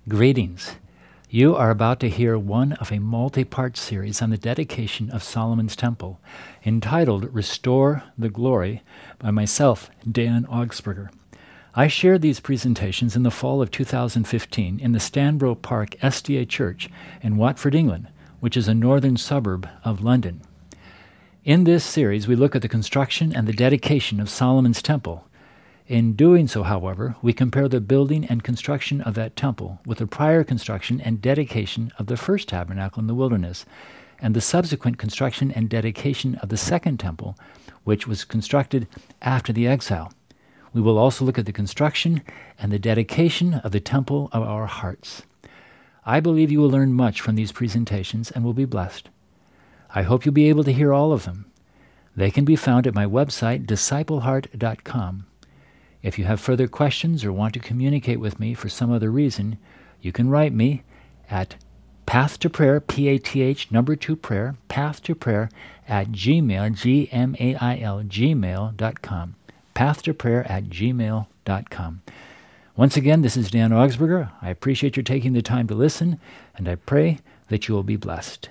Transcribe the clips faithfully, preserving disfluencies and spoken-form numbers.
Greetings. You are about to hear one of a multi-part series on the dedication of Solomon's Temple, entitled Restore the Glory, by myself, Dan Augsburger. I shared these presentations in the fall of two thousand fifteen in the Stanborough Park S D A Church in Watford, England, which is a northern suburb of London. In this series, we look at the construction and the dedication of Solomon's Temple. In doing so, however, we compare the building and construction of that temple with the prior construction and dedication of the first tabernacle in the wilderness, and the subsequent construction and dedication of the second temple, which was constructed after the exile. We will also look at the construction and the dedication of the temple of our hearts. I believe you will learn much from these presentations and will be blessed. I hope you'll be able to hear all of them. They can be found at my website, disciple heart dot com. If you have further questions or want to communicate with me for some other reason, you can write me at path to prayer, P A T H, number two prayer, path to prayer at gmail, G M A I L, gmail dot com. path to prayer at gmail dot com. Once again, this is Dan Augsburger. I appreciate your taking the time to listen, and I pray that you will be blessed.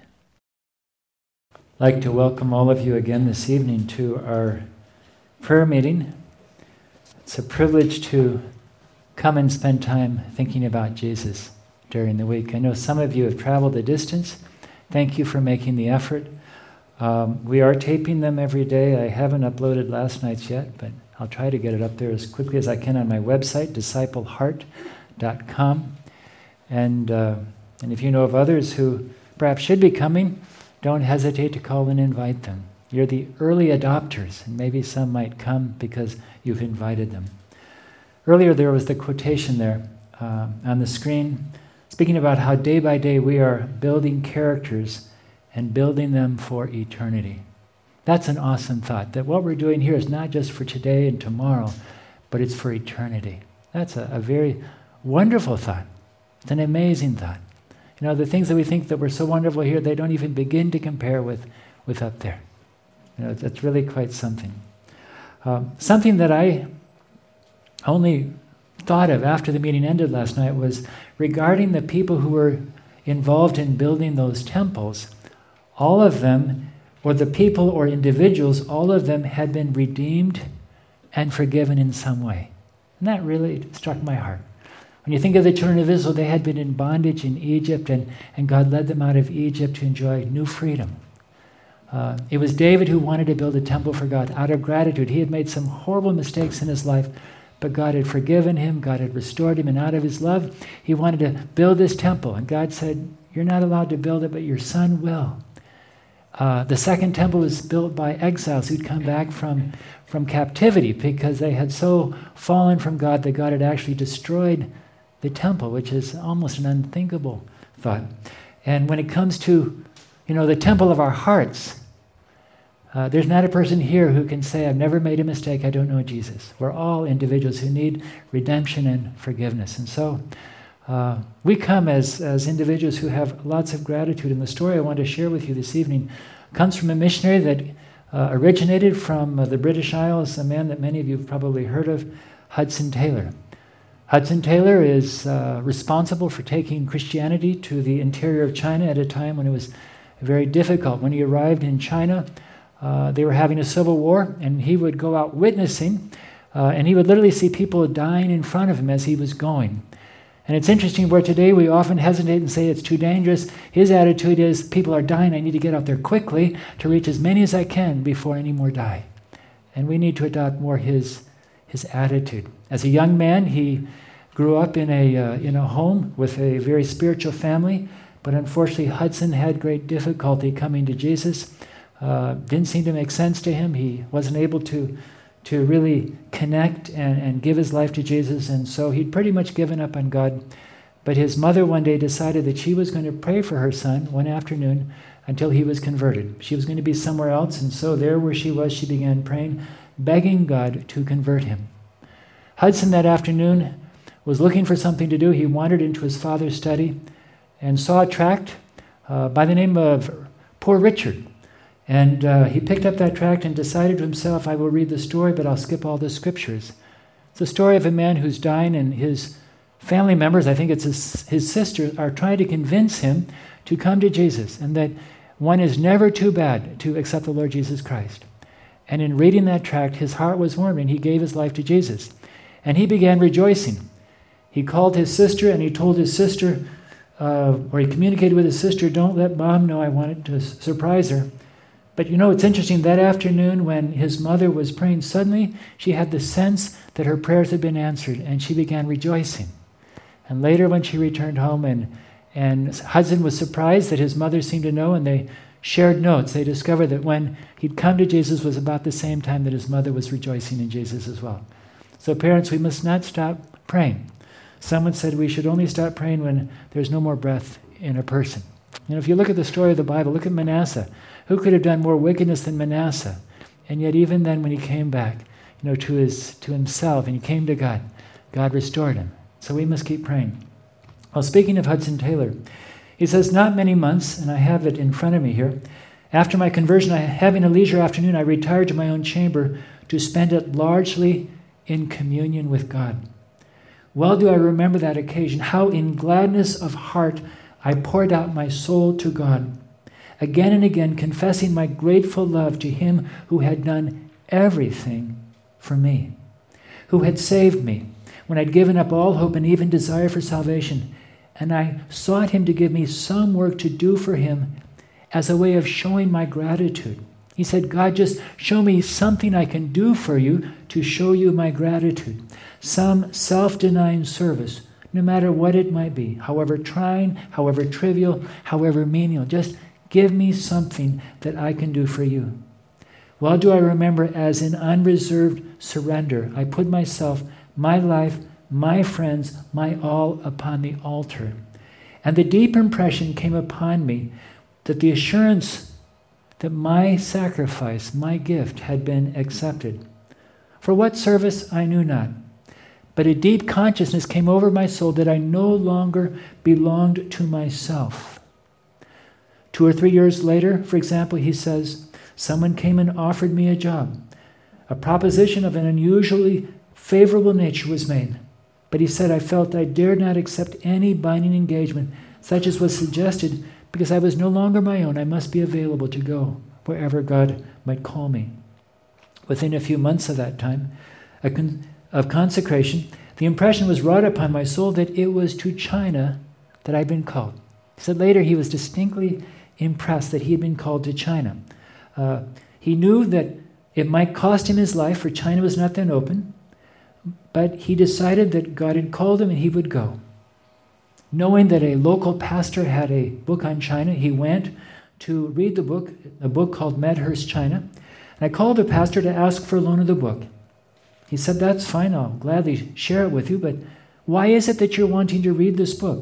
I'd like to welcome all of you again this evening to our prayer meeting. It's a privilege to come and spend time thinking about Jesus during the week. I know some of you have traveled the distance. Thank you for making the effort. Um, we are taping them every day. I haven't uploaded last night's yet, but I'll try to get it up there as quickly as I can on my website, disciple heart dot com. And, uh, and if you know of others who perhaps should be coming, don't hesitate to call and invite them. You're the early adopters, and maybe some might come because you've invited them. Earlier there was the quotation there uh, on the screen, speaking about how day by day we are building characters and building them for eternity. That's an awesome thought, that what we're doing here is not just for today and tomorrow, but it's for eternity. That's a, a very wonderful thought. It's an amazing thought. You know, the things that we think that were so wonderful here, they don't even begin to compare with, with up there. You know, it's, it's really quite something. Um, something that I only thought of after the meeting ended last night was regarding the people who were involved in building those temples. All of them, or the people or individuals, all of them had been redeemed and forgiven in some way. And that really struck my heart. When you think of the children of Israel, they had been in bondage in Egypt, and, and God led them out of Egypt to enjoy new freedom. Uh, it was David who wanted to build a temple for God out of gratitude. He had made some horrible mistakes in his life, but God had forgiven him, God had restored him, and out of his love, he wanted to build this temple. And God said, you're not allowed to build it, but your son will. Uh, the second temple was built by exiles who'd come back from, from captivity because they had so fallen from God that God had actually destroyed the temple, which is almost an unthinkable thought. And when it comes to, you know, the temple of our hearts, uh, there's not a person here who can say, I've never made a mistake, I don't know Jesus. We're all individuals who need redemption and forgiveness. And so uh, we come as, as individuals who have lots of gratitude. And the story I want to share with you this evening comes from a missionary that uh, originated from uh, the British Isles, a man that many of you have probably heard of, Hudson Taylor. Hudson Taylor is uh, responsible for taking Christianity to the interior of China at a time when it was very difficult. When he arrived in China, uh, they were having a civil war, and he would go out witnessing, uh, and he would literally see people dying in front of him as he was going. And it's interesting where today we often hesitate and say it's too dangerous. His attitude is, people are dying, I need to get out there quickly to reach as many as I can before any more die. And we need to adopt more his, his attitude. As a young man, he grew up in a, uh, in a home with a very spiritual family, but unfortunately Hudson had great difficulty coming to Jesus. Uh, didn't seem to make sense to him. He wasn't able to, to really connect and, and give his life to Jesus, and so he'd pretty much given up on God. But his mother one day decided that she was going to pray for her son one afternoon until he was converted. She was going to be somewhere else, and so there where she was, she began praying, begging God to convert him. Hudson that afternoon was looking for something to do. He wandered into his father's study and saw a tract uh, by the name of Poor Richard. And uh, he picked up that tract and decided to himself, I will read the story, but I'll skip all the scriptures. It's the story of a man who's dying, and his family members, I think it's his, his sister, are trying to convince him to come to Jesus, and that one is never too bad to accept the Lord Jesus Christ. And in reading that tract, his heart was warmed, and he gave his life to Jesus. And he began rejoicing. He called his sister, and he told his sister, uh, or he communicated with his sister, don't let Mom know, I wanted to surprise her. But you know, it's interesting, that afternoon when his mother was praying, suddenly she had the sense that her prayers had been answered, and she began rejoicing. And later when she returned home, and, and Hudson was surprised that his mother seemed to know, and they shared notes. They discovered that when he'd come to Jesus was about the same time that his mother was rejoicing in Jesus as well. So parents, we must not stop praying. Someone said we should only stop praying when there's no more breath in a person. You know, if you look at the story of the Bible, look at Manasseh. Who could have done more wickedness than Manasseh? And yet even then when he came back, you know, to his to himself, and he came to God, God restored him. So we must keep praying. Well, speaking of Hudson Taylor, he says, not many months, and I have it in front of me here, after my conversion, I, having a leisure afternoon, I retired to my own chamber to spend it largely in communion with God. Well do I remember that occasion, how in gladness of heart I poured out my soul to God, again and again confessing my grateful love to him who had done everything for me, who had saved me when I'd given up all hope and even desire for salvation. And I sought him to give me some work to do for him as a way of showing my gratitude. He said, God, just show me something I can do for you to show you my gratitude. Some self-denying service, no matter what it might be, however trying, however trivial, however menial. Just give me something that I can do for you. Well do I remember, as in unreserved surrender, I put myself, my life, my friends, my all upon the altar. And the deep impression came upon me that the assurance that my sacrifice, my gift, had been accepted. For what service, I knew not. But a deep consciousness came over my soul that I no longer belonged to myself. Two or three years later, for example, he says, someone came and offered me a job. A proposition of an unusually favorable nature was made. But he said, I felt I dared not accept any binding engagement, such as was suggested, because I was no longer my own. I must be available to go wherever God might call me. Within a few months of that time, a con- of consecration, the impression was wrought upon my soul that it was to China that I'd been called. He said later he was distinctly impressed that he had been called to China. Uh, he knew that it might cost him his life, for China was not then open, but he decided that God had called him and he would go. Knowing that a local pastor had a book on China, he went to read the book, a book called Medhurst China. And I called the pastor to ask for a loan of the book. He said, that's fine, I'll gladly share it with you, but why is it that you're wanting to read this book?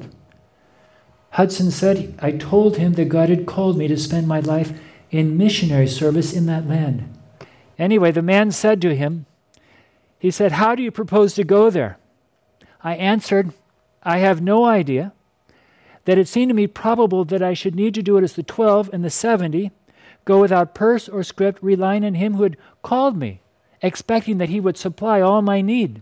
Hudson said, I told him that God had called me to spend my life in missionary service in that land. Anyway, the man said to him, he said, how do you propose to go there? I answered, I have no idea. That it seemed to me probable that I should need to do it as the twelve and the seventy, go without purse or script, relying on him who had called me, expecting that he would supply all my need.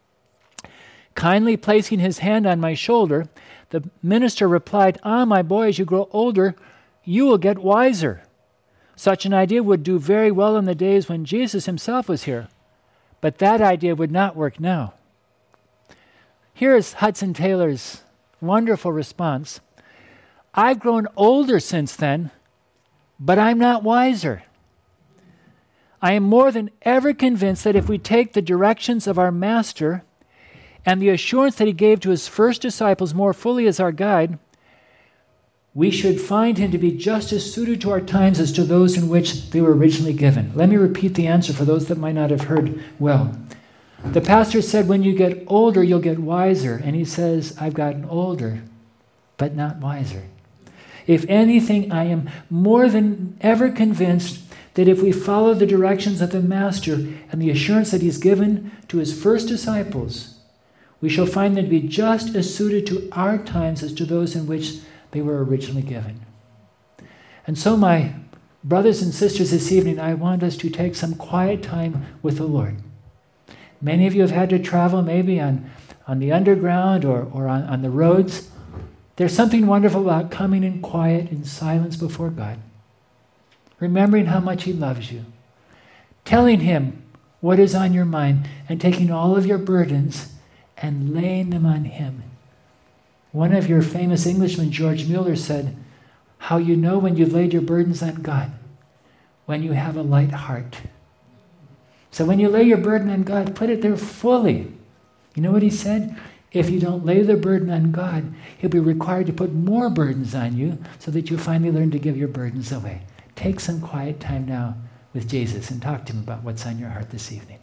Kindly placing his hand on my shoulder, the minister replied, ah, my boy, as you grow older, you will get wiser. Such an idea would do very well in the days when Jesus himself was here. But that idea would not work now. Here is Hudson Taylor's wonderful response. I've grown older since then, but I'm not wiser. I am more than ever convinced that if we take the directions of our Master and the assurance that he gave to his first disciples more fully as our guide, we should find him to be just as suited to our times as to those in which they were originally given. Let me repeat the answer for those that might not have heard well. The pastor said, when you get older, you'll get wiser. And he says, I've gotten older, but not wiser. If anything, I am more than ever convinced that if we follow the directions of the Master and the assurance that he's given to his first disciples, we shall find them to be just as suited to our times as to those in which they were originally given. And so, my brothers and sisters, this evening, I want us to take some quiet time with the Lord. Many of you have had to travel maybe on, on the underground or, or on, on the roads, there's something wonderful about coming in quiet, in silence before God, remembering how much He loves you, telling Him what is on your mind, and taking all of your burdens and laying them on Him. One of your famous Englishmen, George Mueller, said, how you know when you've laid your burdens on God? When you have a light heart. So when you lay your burden on God, put it there fully. You know what he said? If you don't lay the burden on God, He'll be required to put more burdens on you so that you finally learn to give your burdens away. Take some quiet time now with Jesus and talk to Him about what's on your heart this evening.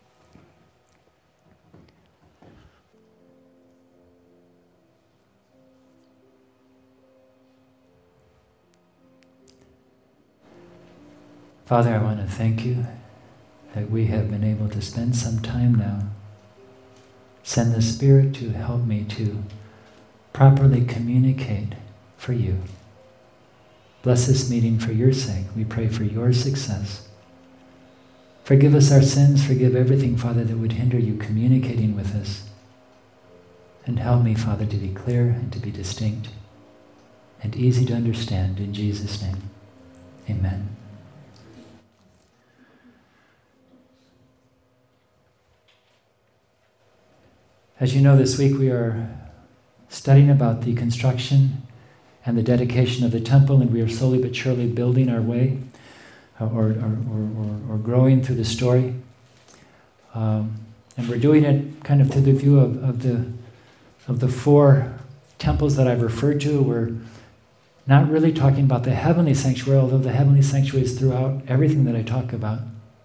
Father, I want to thank You that we have been able to spend some time now. Send the Spirit to help me to properly communicate for You. Bless this meeting for Your sake. We pray for Your success. Forgive us our sins. Forgive everything, Father, that would hinder You communicating with us. And help me, Father, to be clear and to be distinct and easy to understand. In Jesus' name, amen. As you know, this week we are studying about the construction and the dedication of the temple, and we are slowly but surely building our way or, or, or, or, or growing through the story. Um, and we're doing it kind of through the view of, of, the, of the four temples that I've referred to. We're not really talking about the heavenly sanctuary, although the heavenly sanctuary is throughout everything that I talk about.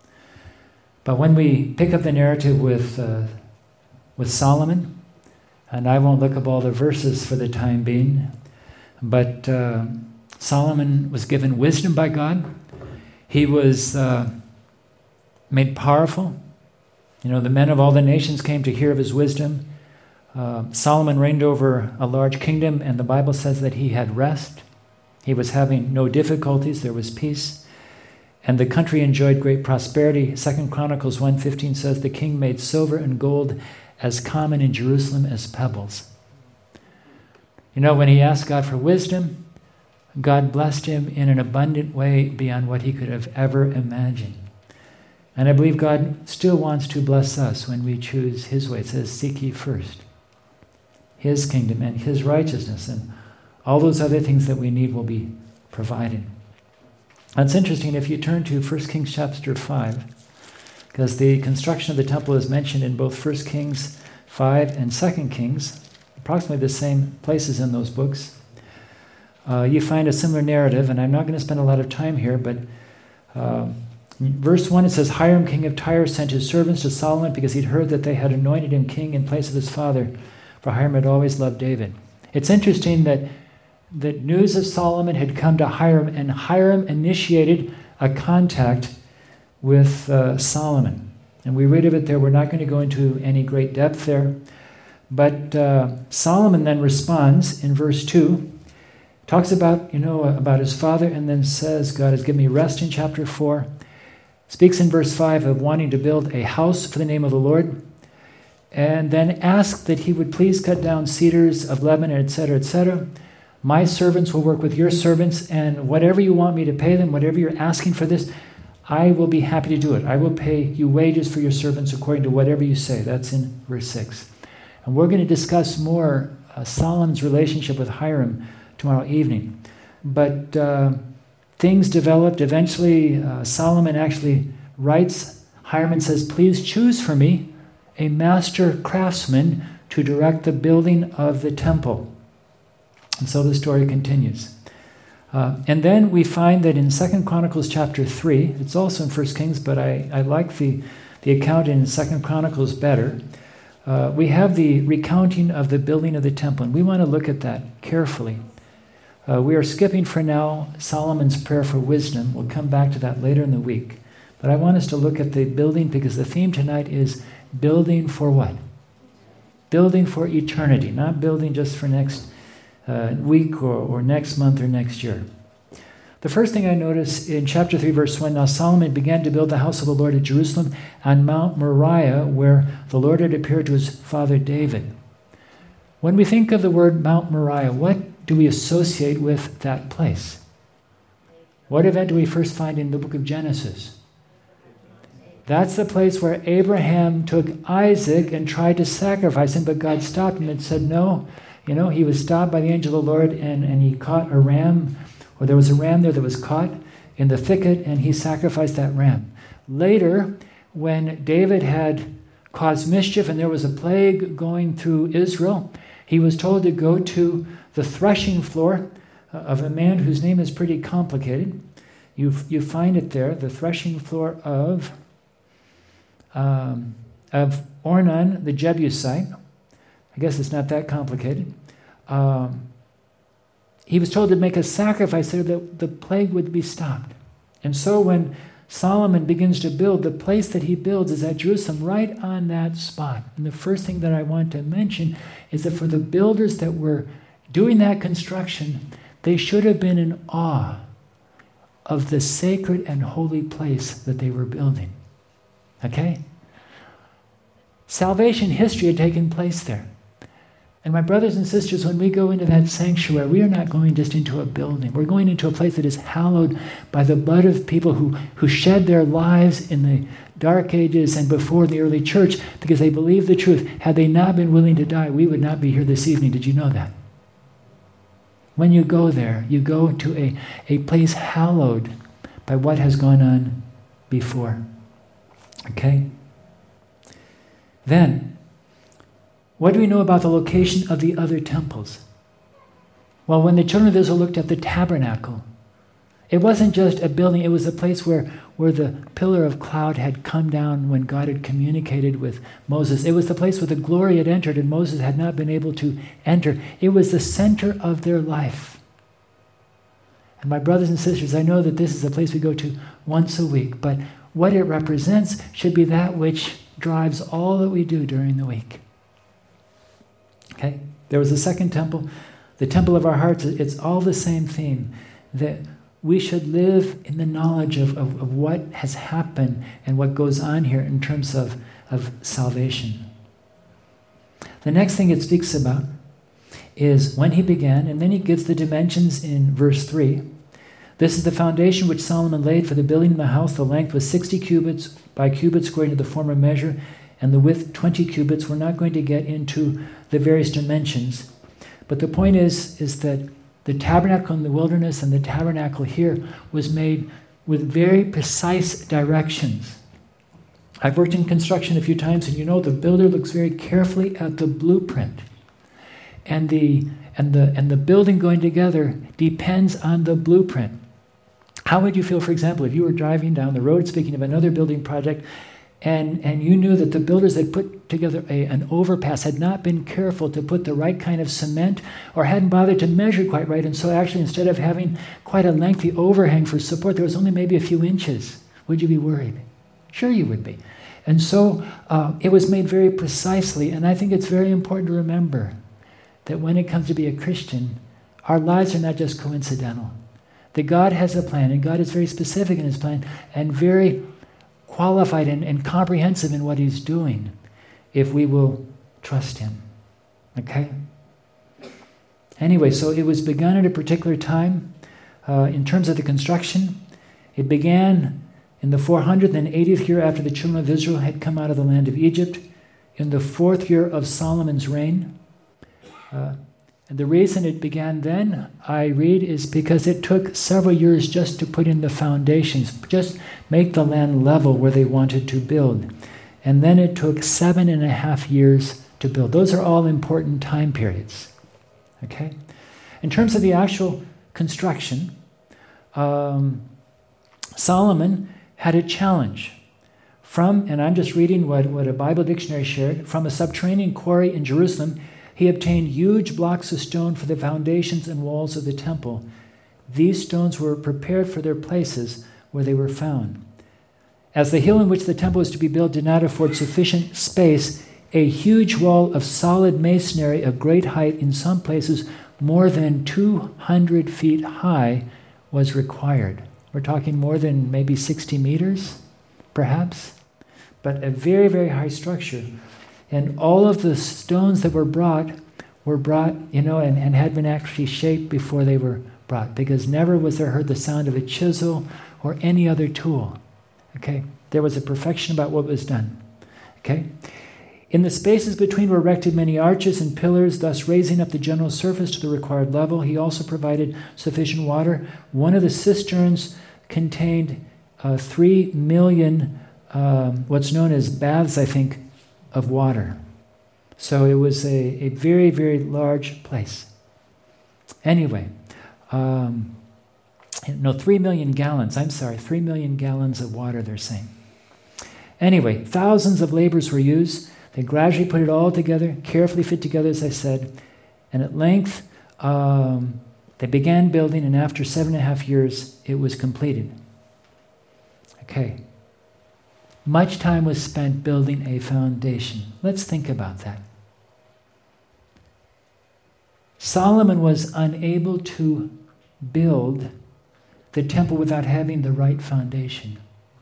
But when we pick up the narrative with uh, with Solomon, and I won't look up all the verses for the time being, but uh, Solomon was given wisdom by God. He was uh, made powerful. You know, the men of all the nations came to hear of his wisdom. Uh, Solomon reigned over a large kingdom, and the Bible says that he had rest. He was having no difficulties. There was peace. And the country enjoyed great prosperity. Second Chronicles one fifteen says, the king made silver and gold as common in Jerusalem as pebbles. You know, when he asked God for wisdom, God blessed him in an abundant way beyond what he could have ever imagined. And I believe God still wants to bless us when we choose His way. It says, seek ye first His kingdom and His righteousness, and all those other things that we need will be provided. It's interesting, if you turn to First Kings chapter five, because the construction of the temple is mentioned in both First Kings five and Second Kings, approximately the same places in those books. Uh, you find a similar narrative, and I'm not going to spend a lot of time here, but uh, verse one, it says, Hiram, king of Tyre, sent his servants to Solomon because he'd heard that they had anointed him king in place of his father, for Hiram had always loved David. It's interesting that the news of Solomon had come to Hiram, and Hiram initiated a contact with uh, Solomon. And we read of it there. We're not going to go into any great depth there. But uh, Solomon then responds in verse two, talks about, you know, about his father, and then says, God has given me rest in chapter four. Speaks in verse five of wanting to build a house for the name of the Lord, and then asked that he would please cut down cedars of Lebanon, et cetera, et cetera. My servants will work with your servants, and whatever you want me to pay them, whatever you're asking for this, I will be happy to do it. I will pay you wages for your servants according to whatever you say. That's in verse six. And we're going to discuss more uh, Solomon's relationship with Hiram tomorrow evening. But uh, things developed. Eventually, uh, Solomon actually writes Hiram and says, please choose for me a master craftsman to direct the building of the temple. And so the story continues. Uh, and then we find that in Second Chronicles chapter three, it's also in First Kings, but I, I like the, the account in Second Chronicles better. Uh, we have the recounting of the building of the temple, and we want to look at that carefully. Uh, we are skipping for now Solomon's prayer for wisdom. We'll come back to that later in the week. But I want us to look at the building because the theme tonight is building for what? Building for eternity, not building just for next Uh, week or, or next month or next year. The first thing I notice in chapter three, verse one, now Solomon began to build the house of the Lord at Jerusalem on Mount Moriah, where the Lord had appeared to his father David. When we think of the word Mount Moriah, what do we associate with that place? What event do we first find in the book of Genesis? That's the place where Abraham took Isaac and tried to sacrifice him, but God stopped him and said no. You know, he was stopped by the angel of the Lord, and, and he caught a ram, or there was a ram there that was caught in the thicket, and he sacrificed that ram. Later, when David had caused mischief and there was a plague going through Israel, he was told to go to the threshing floor of a man whose name is pretty complicated. You, you find it there, the threshing floor of... Um, of Ornan the Jebusite. I guess it's not that complicated. Um, he was told to make a sacrifice there that the plague would be stopped. And so when Solomon begins to build, the place that he builds is at Jerusalem, right on that spot. And the first thing that I want to mention is that for the builders that were doing that construction, they should have been in awe of the sacred and holy place that they were building. Okay? Salvation history had taken place there. And my brothers and sisters, when we go into that sanctuary, we are not going just into a building. We're going into a place that is hallowed by the blood of people who, who shed their lives in the dark ages and before the early church because they believed the truth. Had they not been willing to die, we would not be here this evening. Did you know that? When you go there, you go to a, a place hallowed by what has gone on before. Okay? Then, what do we know about the location of the other temples? Well, when the children of Israel looked at the tabernacle, it wasn't just a building, it was a place where, where the pillar of cloud had come down when God had communicated with Moses. It was the place where the glory had entered and Moses had not been able to enter. It was the center of their life. And my brothers and sisters, I know that this is a place we go to once a week, but what it represents should be that which drives all that we do during the week. Okay? There was a second temple, the temple of our hearts. It's all the same theme, that we should live in the knowledge of, of, of what has happened and what goes on here in terms of, of salvation. The next thing it speaks about is when he began, and then he gives the dimensions in verse three. This is the foundation which Solomon laid for the building of the house. The length was sixty cubits by cubits according to the former measure, and the width twenty cubits. We're not going to get into the various dimensions, but the point is, is that the tabernacle in the wilderness and the tabernacle here was made with very precise directions. I've worked in construction a few times, and you know the builder looks very carefully at the blueprint. And the and the and the building going together depends on the blueprint. How would you feel, for example, if you were driving down the road, speaking of another building project, and, and you knew that the builders had put together a, an overpass, had not been careful to put the right kind of cement, or hadn't bothered to measure quite right, and so actually instead of having quite a lengthy overhang for support, there was only maybe a few inches. Would you be worried? Sure you would be. And so uh, it was made very precisely, and I think it's very important to remember that when it comes to be a Christian, our lives are not just coincidental. That God has a plan, and God is very specific in his plan, and very qualified and, and comprehensive in what he's doing, if we will trust him. Okay? Anyway, so it was begun at a particular time. Uh, in terms of the construction, it began in the four hundred eightieth year after the children of Israel had come out of the land of Egypt, in the fourth year of Solomon's reign. Uh, and the reason it began then, I read, is because it took several years just to put in the foundations, just make the land level where they wanted to build. And then it took seven and a half years to build. Those are all important time periods. Okay? In terms of the actual construction, um, Solomon had a challenge from, and I'm just reading what, what a Bible dictionary shared, from a subterranean quarry in Jerusalem. He obtained huge blocks of stone for the foundations and walls of the temple. These stones were prepared for their places where they were found. As the hill in which the temple was to be built did not afford sufficient space, a huge wall of solid masonry of great height, in some places more than two hundred feet high, was required. We're talking more than maybe sixty meters, perhaps, but a very, very high structure. And all of the stones that were brought were brought, you know, and, and had been actually shaped before they were brought, because never was there heard the sound of a chisel or any other tool. Okay? There was a perfection about what was done. Okay? In the spaces between were erected many arches and pillars, thus raising up the general surface to the required level. He also provided sufficient water. One of the cisterns contained uh, three million, um, what's known as baths, I think, of water. So it was a, a very, very large place. Anyway, um, no, three million gallons, I'm sorry, three million gallons of water, they're saying. Anyway, thousands of laborers were used. They gradually put it all together, carefully fit together, as I said. And at length, um, they began building, and after seven and a half years, it was completed. Okay. Much time was spent building a foundation. Let's think about that. Solomon was unable to build the temple without having the right foundation.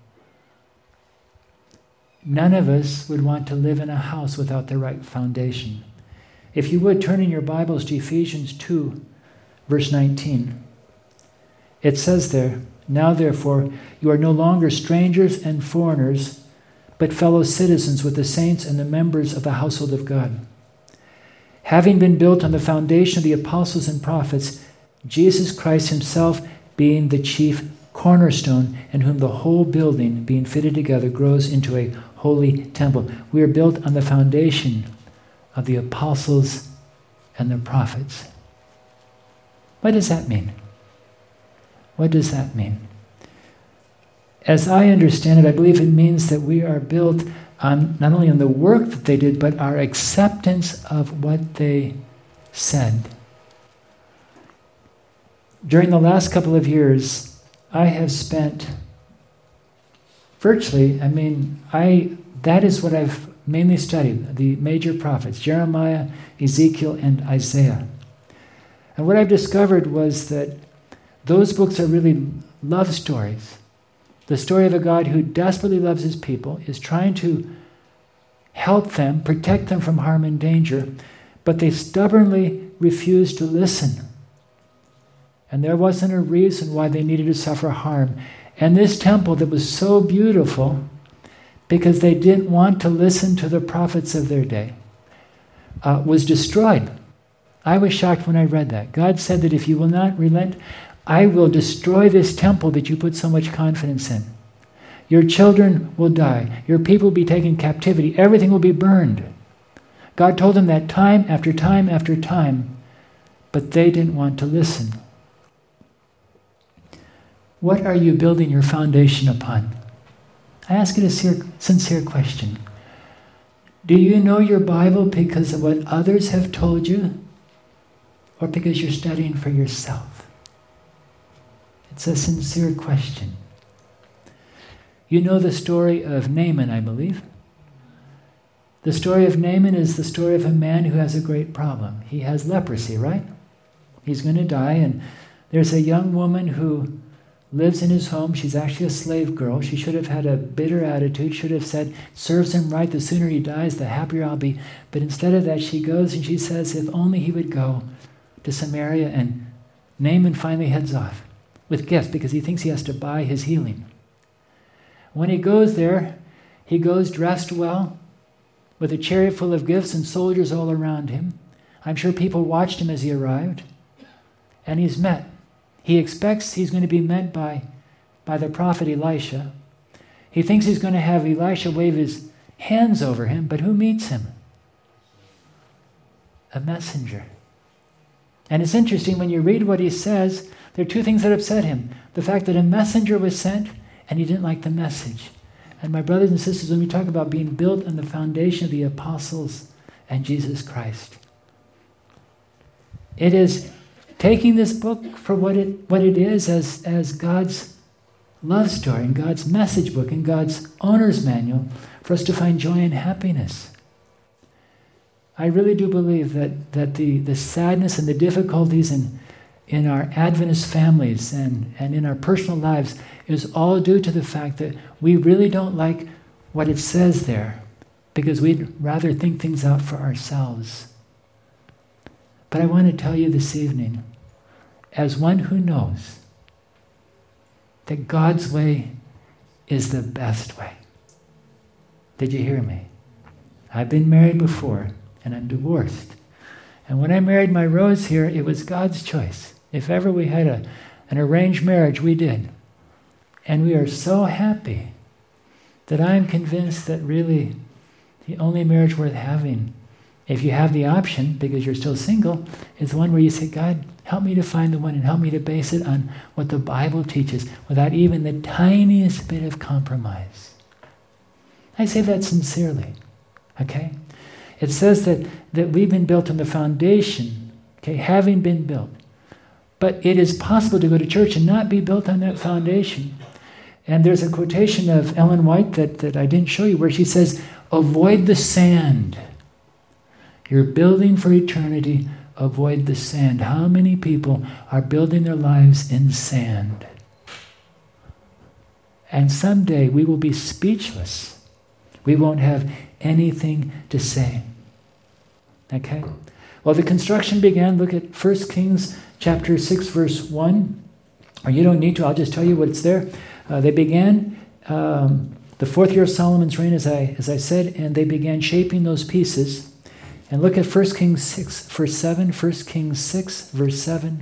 None of us would want to live in a house without the right foundation. If you would, turn in your Bibles to Ephesians two, verse nineteen. It says there, "Now therefore, you are no longer strangers and foreigners, but fellow citizens with the saints and the members of the household of God. Having been built on the foundation of the apostles and prophets, Jesus Christ himself being the chief cornerstone, in whom the whole building, being fitted together, grows into a holy temple." We are built on the foundation of the apostles and the prophets. What does that mean? What does that mean? As I understand it, I believe it means that we are built on not only on the work that they did, but our acceptance of what they said. During the last couple of years, I have spent virtually, I mean, I that is what I've mainly studied, the major prophets, Jeremiah, Ezekiel, and Isaiah. And what I've discovered was that those books are really love stories. The story of a God who desperately loves his people, is trying to help them, protect them from harm and danger, but they stubbornly refuse to listen. And there wasn't a reason why they needed to suffer harm. And this temple that was so beautiful, because they didn't want to listen to the prophets of their day, uh, was destroyed. I was shocked when I read that. God said that if you will not relent, I will destroy this temple that you put so much confidence in. Your children will die. Your people will be taken captivity. Everything will be burned. God told them that time after time after time, but they didn't want to listen. What are you building your foundation upon? I ask it a sincere question. Do you know your Bible because of what others have told you, or because you're studying for yourself? It's a sincere question. You know the story of Naaman, I believe. The story of Naaman is the story of a man who has a great problem. He has leprosy, right? He's going to die, and there's a young woman who lives in his home. She's actually a slave girl. She should have had a bitter attitude, should have said, serves him right, the sooner he dies, the happier I'll be. But instead of that, she goes and she says, if only he would go to Samaria, and Naaman finally heads off with gifts because he thinks he has to buy his healing. When he goes there, he goes dressed well, with a chariot full of gifts and soldiers all around him. I'm sure people watched him as he arrived, and he's met. He expects he's going to be met by, by the prophet Elisha. He thinks he's going to have Elisha wave his hands over him, but who meets him? A messenger. And it's interesting, when you read what he says, there are two things that upset him. The fact that a messenger was sent, and he didn't like the message. And my brothers and sisters, when we talk about being built on the foundation of the apostles and Jesus Christ, it is taking this book for what it what it is, as, as God's love story, and God's message book, and God's owner's manual for us to find joy and happiness. I really do believe that, that the, the sadness and the difficulties and, in our Adventist families and, and in our personal lives is all due to the fact that we really don't like what it says there because we'd rather think things out for ourselves. But I want to tell you this evening, as one who knows that God's way is the best way. Did you hear me? I've been married before, and I'm divorced. And when I married my Rose here, it was God's choice. If ever we had a, an arranged marriage, we did. And we are so happy that I'm convinced that really the only marriage worth having, if you have the option, because you're still single, is the one where you say, God, help me to find the one and help me to base it on what the Bible teaches without even the tiniest bit of compromise. I say that sincerely, okay? It says that, that we've been built on the foundation, okay, having been built. But it is possible to go to church and not be built on that foundation. And there's a quotation of Ellen White that, that I didn't show you where she says, avoid the sand. You're building for eternity, avoid the sand. How many people are building their lives in sand? And someday we will be speechless. We won't have anything to say. Okay? Well, the construction began. Look at First Kings chapter six, verse one. Or you don't need to, I'll just tell you what's there. Uh, they began um, the fourth year of Solomon's reign, as I, as I said, and they began shaping those pieces. And look at First Kings six, verse seven. First Kings six, verse seven.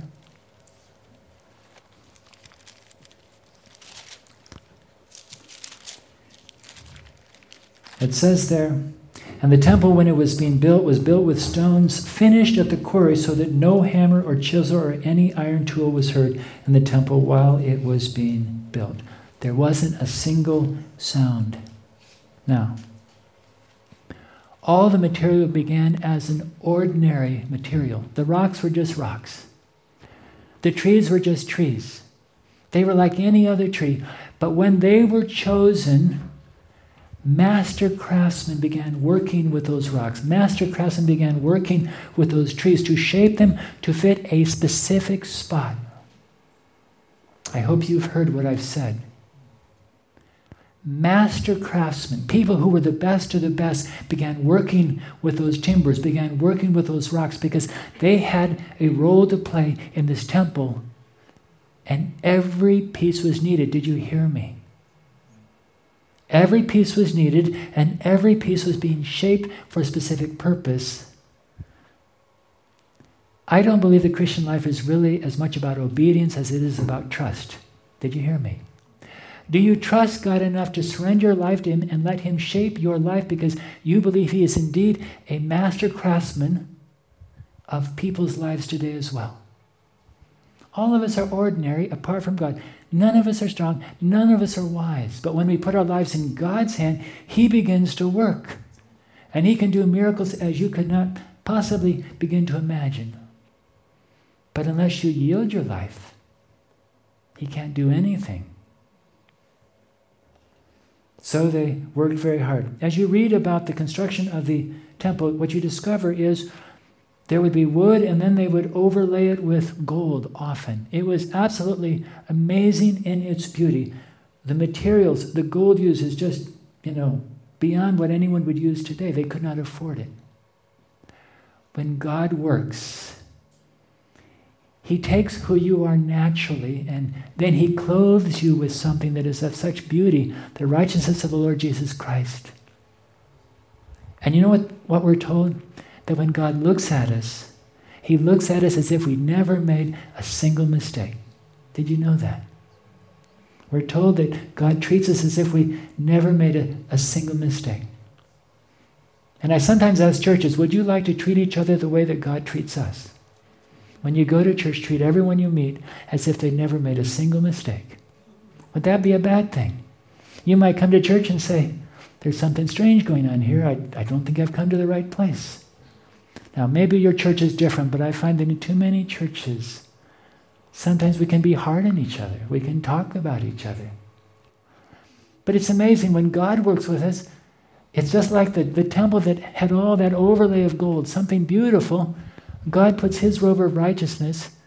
It says there, and the temple, when it was being built, was built with stones finished at the quarry, so that no hammer or chisel or any iron tool was heard in the temple while it was being built. There wasn't a single sound. Now, all the material began as an ordinary material. The rocks were just rocks. The trees were just trees. They were like any other tree. But when they were chosen, master craftsmen began working with those rocks. Master craftsmen began working with those trees to shape them to fit a specific spot. I hope you've heard what I've said. Master craftsmen, people who were the best of the best, began working with those timbers, began working with those rocks because they had a role to play in this temple, and every piece was needed. Did you hear me? Every piece was needed, and every piece was being shaped for a specific purpose. I don't believe the Christian life is really as much about obedience as it is about trust. Did you hear me? Do you trust God enough to surrender your life to Him and let Him shape your life because you believe He is indeed a master craftsman of people's lives today as well? All of us are ordinary apart from God. None of us are strong. None of us are wise. But when we put our lives in God's hand, He begins to work. And He can do miracles as you could not possibly begin to imagine. But unless you yield your life, He can't do anything. So they worked very hard. As you read about the construction of the temple, what you discover is there would be wood and then they would overlay it with gold often. It was absolutely amazing in its beauty. The materials, the gold used is just, you know, beyond what anyone would use today. They could not afford it. When God works, He takes who you are naturally and then He clothes you with something that is of such beauty, the righteousness of the Lord Jesus Christ. And you know what, what we're told? That when God looks at us, He looks at us as if we never made a single mistake. Did you know that? We're told that God treats us as if we never made a, a single mistake. And I sometimes ask churches, would you like to treat each other the way that God treats us? When you go to church, treat everyone you meet as if they never made a single mistake. Would that be a bad thing? You might come to church and say, there's something strange going on here. I, I don't think I've come to the right place. Now, maybe your church is different, but I find that in too many churches, sometimes we can be hard on each other. We can talk about each other. But it's amazing, when God works with us, it's just like the, the temple that had all that overlay of gold, something beautiful. God puts His robe of righteousness.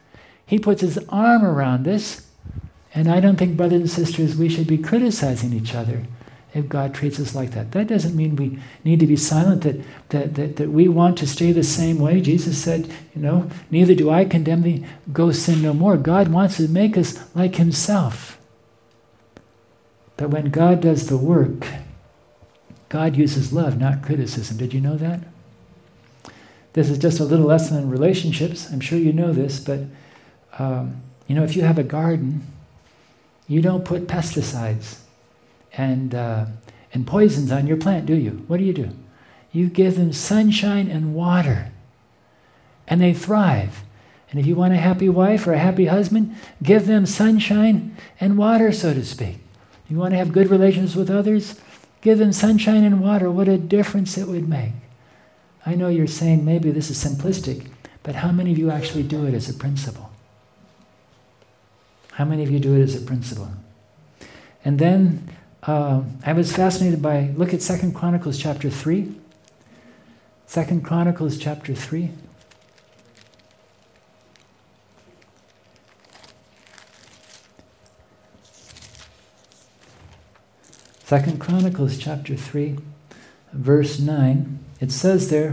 He puts his arm around us, and I don't think, brothers and sisters, we should be criticizing each other if God treats us like that. That doesn't mean we need to be silent, that, that, that, that we want to stay the same way. Jesus said, you know, neither do I condemn thee, go sin no more. God wants to make us like himself. But when God does the work, God uses love, not criticism. Did you know that? This is just a little lesson in relationships. I'm sure you know this, but um, you know, if you have a garden, you don't put pesticides and uh, and poisons on your plant, do you? What do you do? You give them sunshine and water, and they thrive. And if you want a happy wife or a happy husband, give them sunshine and water, so to speak. You want to have good relations with others? Give them sunshine and water. What a difference it would make. I know you're saying maybe this is simplistic, but how many of you actually do it as a principle? How many of you do it as a principle? And then uh, I was fascinated by, look at Second Chronicles chapter three. Second Chronicles chapter three. Second Chronicles chapter three, verse nine. It says there,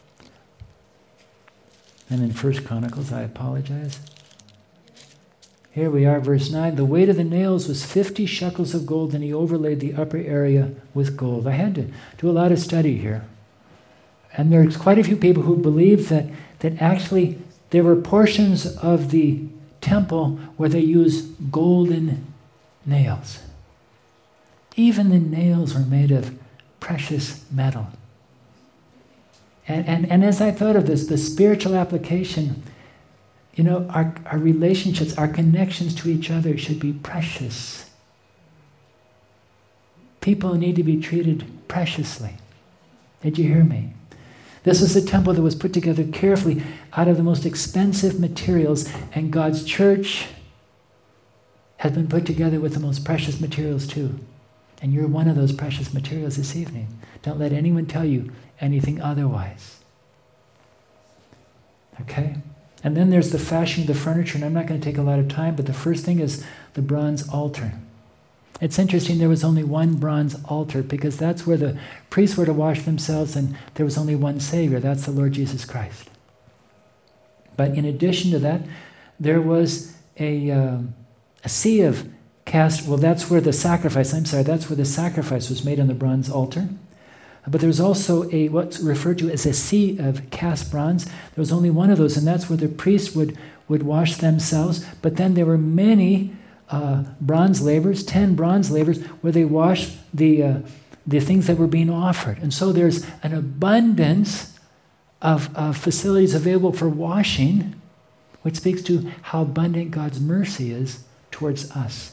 I'm in First Chronicles, I apologize. Here we are, verse nine. The weight of the nails was fifty shekels of gold, and he overlaid the upper area with gold. I had to do a lot of study here. And there's quite a few people who believe that, that actually there were portions of the temple where they used golden nails. Even the nails were made of precious metal. And, and, and as I thought of this, the spiritual application, you know, our, our relationships, our connections to each other should be precious. People need to be treated preciously. Did you hear me? This was a temple that was put together carefully out of the most expensive materials, and God's church has been put together with the most precious materials too. And you're one of those precious materials this evening. Don't let anyone tell you anything otherwise. Okay? And then there's the fashioning of the furniture, and I'm not going to take a lot of time, but the first thing is the bronze altar. It's interesting there was only one bronze altar because that's where the priests were to wash themselves, and there was only one Savior. That's the Lord Jesus Christ. But in addition to that, there was a, uh, a sea of cast, well, that's where the sacrifice, I'm sorry, that's where the sacrifice was made on the bronze altar. But there's also a what's referred to as a sea of cast bronze. There was only one of those, and that's where the priests would, would wash themselves. But then there were many uh, bronze lavers, ten bronze lavers, where they washed the, uh, the things that were being offered. And so there's an abundance of, of facilities available for washing, which speaks to how abundant God's mercy is towards us.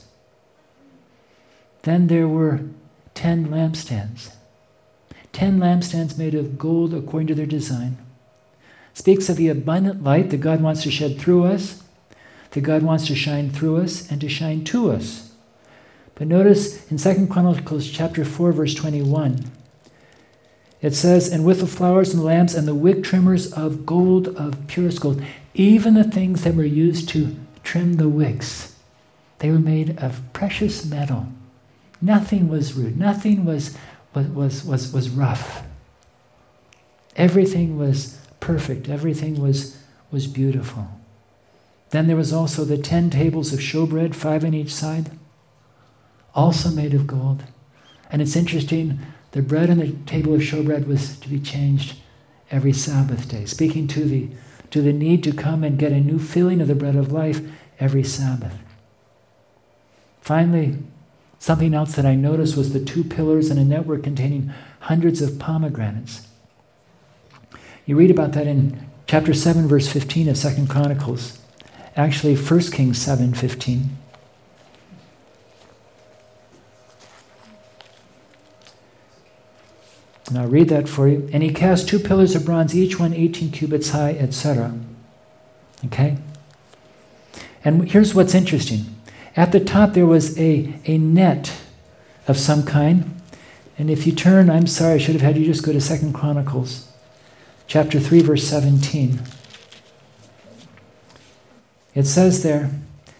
Then there were ten lampstands. Ten lampstands made of gold according to their design. Speaks of the abundant light that God wants to shed through us, that God wants to shine through us and to shine to us. But notice in Second Chronicles chapter four, verse twenty-one, it says, and with the flowers and the lamps and the wick trimmers of gold, of purest gold, even the things that were used to trim the wicks, they were made of precious metal. Nothing was rude. Nothing was, was, was, was, was rough. Everything was perfect. Everything was, was beautiful. Then there was also the ten tables of showbread, five on each side, also made of gold. And it's interesting, the bread on the table of showbread was to be changed every Sabbath day, speaking to the, to the need to come and get a new filling of the bread of life every Sabbath. Finally, something else that I noticed was the two pillars and a network containing hundreds of pomegranates. You read about that in chapter seven, verse fifteen of Second Chronicles. Actually, First Kings seven, fifteen. And I'll read that for you. And he cast two pillars of bronze, each one eighteen cubits high, et cetera. Okay? And here's what's interesting. At the top there was a, a net of some kind. And if you turn, I'm sorry, I should have had you just go to Second Chronicles, chapter three, verse seventeen. It says there,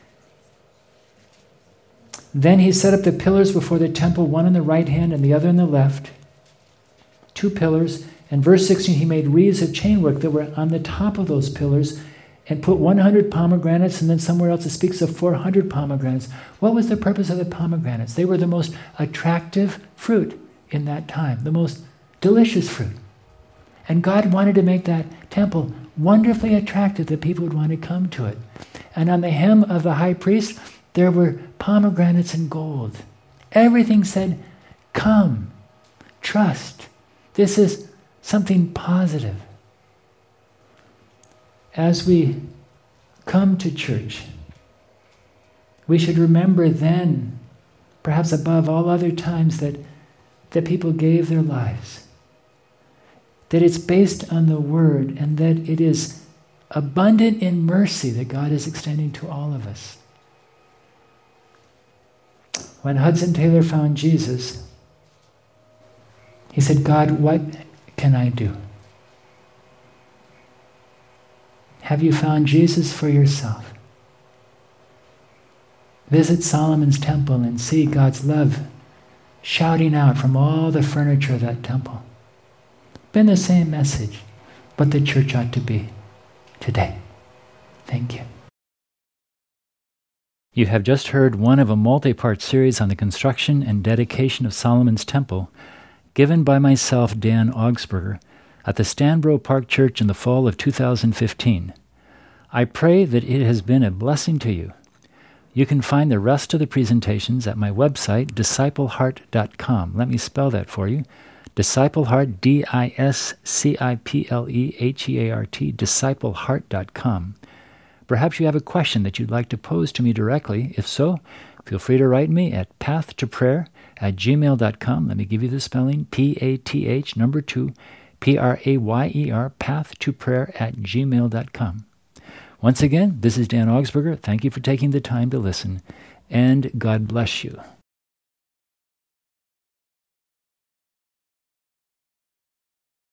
then he set up the pillars before the temple, one on the right hand and the other on the left. Two pillars. And verse sixteen, he made wreaths of chainwork that were on the top of those pillars and put one hundred pomegranates, and then somewhere else it speaks of four hundred pomegranates. What was the purpose of the pomegranates? They were the most attractive fruit in that time, the most delicious fruit. And God wanted to make that temple wonderfully attractive that people would want to come to it. And on the hem of the high priest, there were pomegranates and gold. Everything said, come, trust. This is something positive. As we come to church, we should remember then, perhaps above all other times, that, that people gave their lives. That it's based on the Word, and that it is abundant in mercy that God is extending to all of us. When Hudson Taylor found Jesus, he said, God, what can I do? Have you found Jesus for yourself? Visit Solomon's temple and see God's love shouting out from all the furniture of that temple. Been the same message, what the church ought to be today. Thank you. You have just heard one of a multi-part series on the construction and dedication of Solomon's Temple, given by myself, Dan Augsburger, at the Stanbro Park Church in the fall of two thousand fifteen. I pray that it has been a blessing to you. You can find the rest of the presentations at my website, disciple heart dot com. Let me spell that for you. DiscipleHeart, D I S C I P L E H E A R T, disciple heart dot com. Perhaps you have a question that you'd like to pose to me directly. If so, feel free to write me at path to prayer at gmail dot com. Let me give you the spelling, P A T H, number two, P R A Y E R, path to prayer at gmail dot com. Once again, this is Dan Augsburger. Thank you for taking the time to listen, and God bless you.